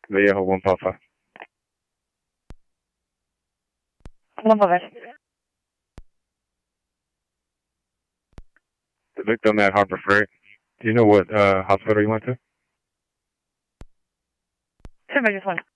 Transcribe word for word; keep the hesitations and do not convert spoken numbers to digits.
Vallejo, one Papa. One Papa. The victim at Harbor Freight. Do you know what uh, hospital you went to? Sure, I just one.